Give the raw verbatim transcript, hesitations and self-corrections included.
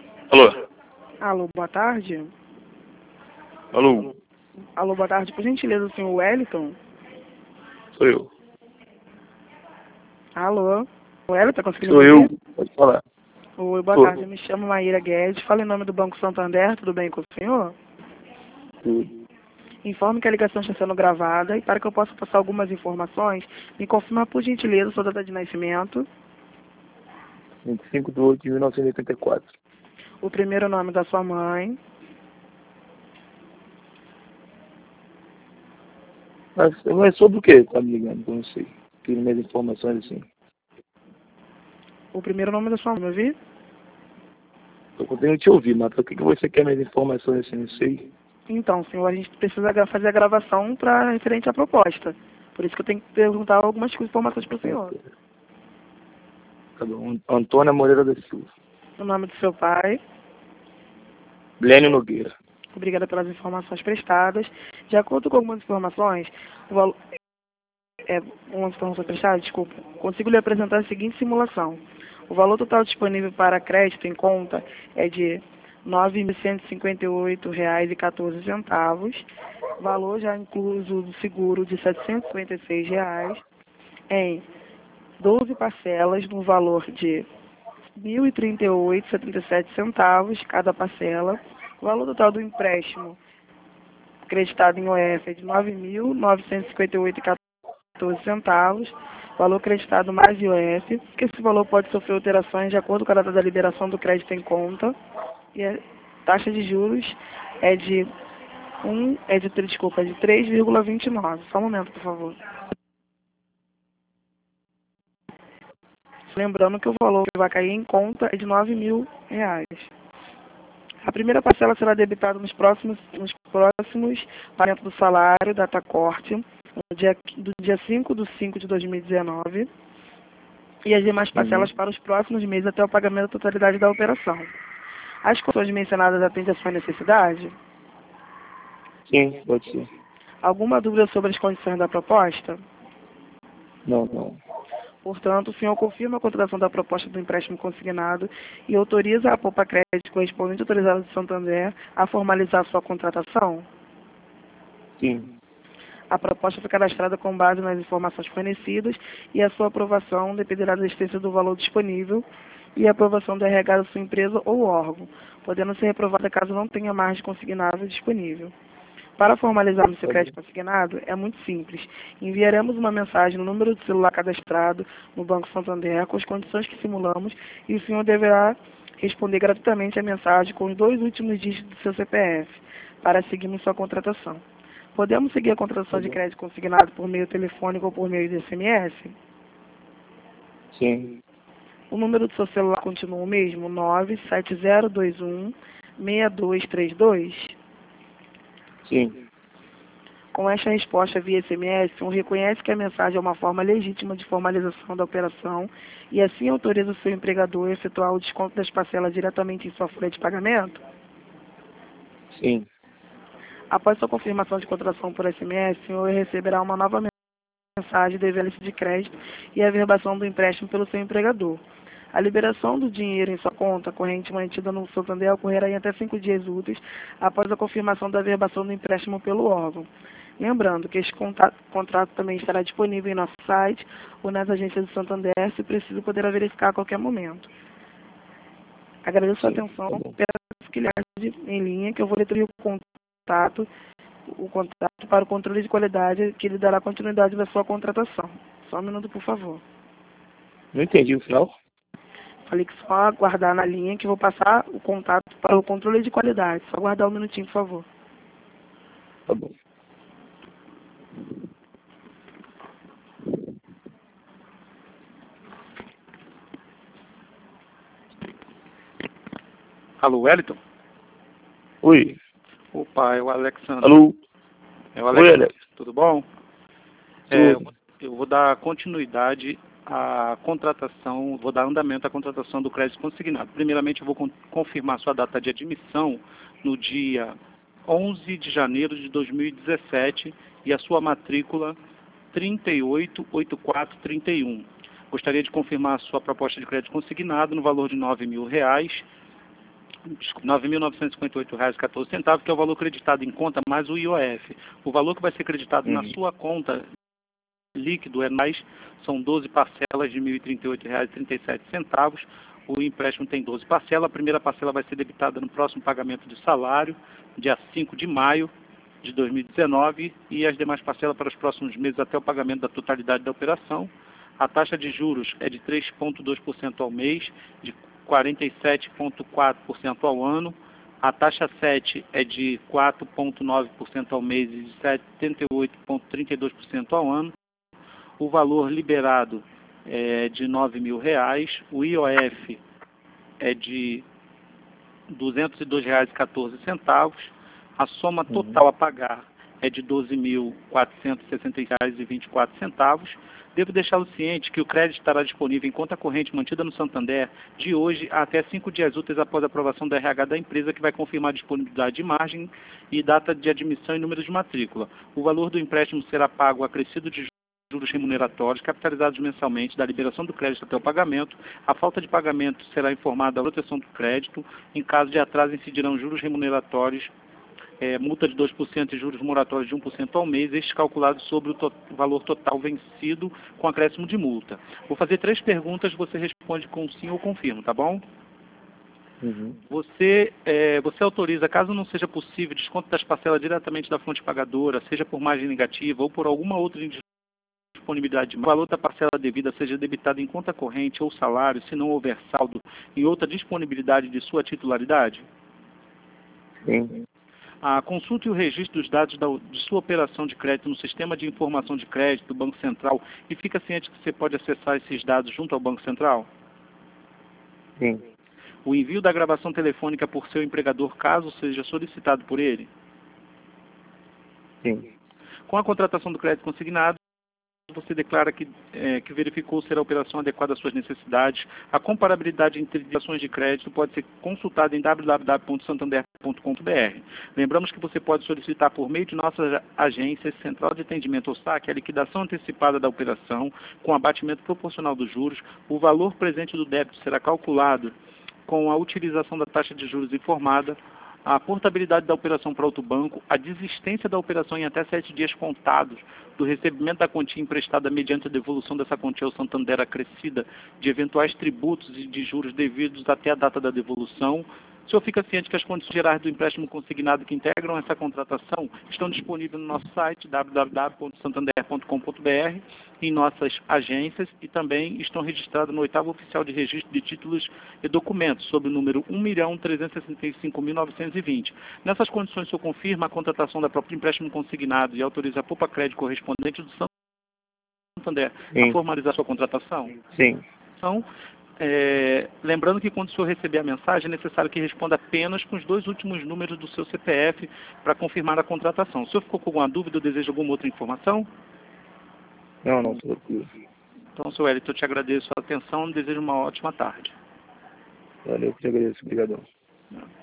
Alô? Alô, boa tarde. Alô? Alô, boa tarde. Por gentileza, o senhor Wellington? Sou eu. Alô? O Wellington, tá conseguindo Sou me eu. ouvir? Pode falar. Oi, boa Sou. tarde. Eu me chamo Maíra Guedes. Falo em nome do Banco Santander. Tudo bem com o senhor? Tudo. Informe que a ligação está sendo gravada e para que eu possa passar algumas informações, me confirma por gentileza sua data de nascimento, vinte e cinco de oito de mil novecentos e oitenta e quatro. o primeiro nome da sua mãe, Mas, mas sobre o que tá me ligando? Eu não sei. Queria mais informações assim. o primeiro nome da sua mãe, me ouvi? Eu podendo te ouvir, mas por que que você quer mais informações assim? Não sei. Então, senhor, a gente precisa gra- fazer a gravação para referente à proposta. Por isso que eu tenho que perguntar algumas informações para o senhor. Tá bom. Antônia Moreira da Silva. O nome do seu pai. Blênio Nogueira. Obrigada pelas informações prestadas. De acordo com algumas informações, o valor... É, umas informações prestadas, desculpa. Consigo lhe apresentar a seguinte simulação. O valor total disponível para crédito em conta é de nove mil cento e cinquenta e oito reais e quatorze centavos. Valor já incluso do seguro de setecentos e cinquenta e seis reais em doze parcelas no valor de mil e trinta e oito reais e setenta e sete centavos cada parcela. O valor total do empréstimo acreditado em O F é de nove mil novecentos e cinquenta e oito reais e quatorze centavos. Valor acreditado mais I O F, que esse valor pode sofrer alterações de acordo com a data da liberação do crédito em conta. E a taxa de juros é de um, é de desculpa, é de três vírgula vinte e nove. Só um momento, por favor. Lembrando que o valor que vai cair em conta é de nove mil reais. A primeira parcela será debitada nos próximos, nos próximos pagamentos do salário, data corte, no dia, do dia cinco de cinco de dois mil e dezenove, e as demais Uhum. parcelas para os próximos meses até o pagamento da totalidade da operação. As condições mencionadas atendem à sua necessidade? Sim, pode ser. Alguma dúvida sobre as condições da proposta? Não, não. Portanto, o senhor confirma a contratação da proposta do empréstimo consignado e autoriza a Poupa Crédito correspondente autorizada de Santander a formalizar sua contratação? Sim. A proposta foi cadastrada com base nas informações fornecidas e a sua aprovação dependerá da existência do valor disponível e a aprovação do R H da sua empresa ou órgão, podendo ser reprovada caso não tenha margem consignável disponível. Para formalizar o seu Tá bom. crédito consignado, é muito simples. Enviaremos uma mensagem no número de celular cadastrado no Banco Santander com as condições que simulamos e o senhor deverá responder gratuitamente a mensagem com os dois últimos dígitos do seu C P F para seguirmos sua contratação. Podemos seguir a contratação Tá de bom. crédito consignado por meio telefônico ou por meio de S M S? Sim. O número do seu celular continua o mesmo, nove sete zero dois um seis dois três dois? Sim. Com esta resposta via S M S, um reconhece que a mensagem é uma forma legítima de formalização da operação e assim autoriza o seu empregador a efetuar o desconto das parcelas diretamente em sua folha de pagamento? Sim. Após sua confirmação de contratação por S M S, o senhor receberá uma nova mensagem de velhice de crédito e a averbação do empréstimo pelo seu empregador. A liberação do dinheiro em sua conta corrente mantida no Santander ocorrerá em até cinco dias úteis após a confirmação da averbação do empréstimo pelo órgão. Lembrando que este contato, contrato também estará disponível em nosso site ou nas agências do Santander, se preciso poderá verificar a qualquer momento. Agradeço a Sim. atenção, Tá bom. peço que lhe ajude em linha, que eu vou destruir o contato, o contato para o controle de qualidade que lhe dará continuidade da sua contratação. Só um minuto, por favor. Não entendi o final. Falei que só aguardar na linha que eu vou passar o contato para o controle de qualidade. Só aguardar um minutinho, por favor. Tá bom. Alô, Wellington? Oi. Opa, é o Alexandre. Alô? É o Oi, Alexandre, Alex. tudo bom? É, Tudo. eu vou dar continuidade à contratação, vou dar andamento à contratação do crédito consignado. Primeiramente, eu vou con confirmar sua data de admissão no dia onze de janeiro de dois mil e dezessete e a sua matrícula trinta e oito oitenta e quatro trinta e um. Gostaria de confirmar a sua proposta de crédito consignado no valor de nove mil reais. nove mil novecentos e cinquenta e oito reais e quatorze centavos, que é o valor creditado em conta mais o I O F. O valor que vai ser creditado Uhum. na sua conta líquido é mais, são doze parcelas de mil e trinta e oito reais e trinta e sete centavos. O empréstimo tem doze parcelas. A primeira parcela vai ser debitada no próximo pagamento de salário, dia cinco de maio de dois mil e dezenove, e as demais parcelas para os próximos meses até o pagamento da totalidade da operação. A taxa de juros é de três vírgula dois por cento ao mês, de quarenta e sete vírgula quatro por cento ao ano. A taxa sete é de quatro vírgula nove por cento ao mês e de setenta e oito vírgula trinta e dois por cento ao ano. O valor liberado é de nove mil reais. O I O F é de duzentos e dois reais e quatorze centavos. A soma total a pagar é de doze mil quatrocentos e sessenta reais e vinte e quatro centavos. Devo deixá-lo ciente que o crédito estará disponível em conta corrente mantida no Santander de hoje até cinco dias úteis após a aprovação da R H da empresa, que vai confirmar a disponibilidade de margem e data de admissão e número de matrícula. O valor do empréstimo será pago acrescido de juros remuneratórios, capitalizados mensalmente, da liberação do crédito até o pagamento. A falta de pagamento será informada à proteção do crédito. Em caso de atraso, incidirão juros remuneratórios, é, multa de dois por cento e juros moratórios de um por cento ao mês, estes calculados sobre o to valor total vencido com acréscimo de multa. Vou fazer três perguntas, você responde com sim ou confirmo, tá bom? Uhum. Você, é, você autoriza, caso não seja possível, desconto das parcelas diretamente da fonte pagadora, seja por margem negativa ou por alguma outra disponibilidade, o valor da parcela devida seja debitado em conta corrente ou salário, se não houver saldo em outra disponibilidade de sua titularidade? Sim. A consulta e o registro dos dados da, de sua operação de crédito no Sistema de Informação de Crédito do Banco Central, e fica ciente que você pode acessar esses dados junto ao Banco Central? Sim. O envio da gravação telefônica por seu empregador, caso seja solicitado por ele? Sim. Com a contratação do crédito consignado, você declara que, é, que verificou ser a operação adequada às suas necessidades. A comparabilidade entre ações de crédito pode ser consultada em w w w ponto santander ponto com ponto b r. Lembramos que você pode solicitar por meio de nossa agência, Central de Atendimento ou S A C, a liquidação antecipada da operação com abatimento proporcional dos juros. O valor presente do débito será calculado com a utilização da taxa de juros informada, a portabilidade da operação para outro banco, a desistência da operação em até sete dias contados do recebimento da quantia emprestada mediante a devolução dessa quantia ao Santander acrescida de eventuais tributos e de juros devidos até a data da devolução. O senhor fica ciente que as condições gerais do empréstimo consignado que integram essa contratação estão disponíveis no nosso site w w w ponto santander ponto com ponto b r, em nossas agências, e também estão registradas no oitavo oficial de registro de títulos e documentos, sob o número um milhão trezentos e sessenta e cinco mil novecentos e vinte. Nessas condições, o senhor confirma a contratação da própria empréstimo consignado e autoriza a poupa crédito correspondente do Santander Sim. a formalizar sua contratação? Sim. Então, É, lembrando que quando o senhor receber a mensagem, é necessário que responda apenas com os dois últimos números do seu C P F para confirmar a contratação. O senhor ficou com alguma dúvida ou deseja alguma outra informação? Não, não, tranquilo. Então, senhor Wellington, eu te agradeço a atenção e desejo uma ótima tarde. Valeu, que te agradeço. Obrigadão.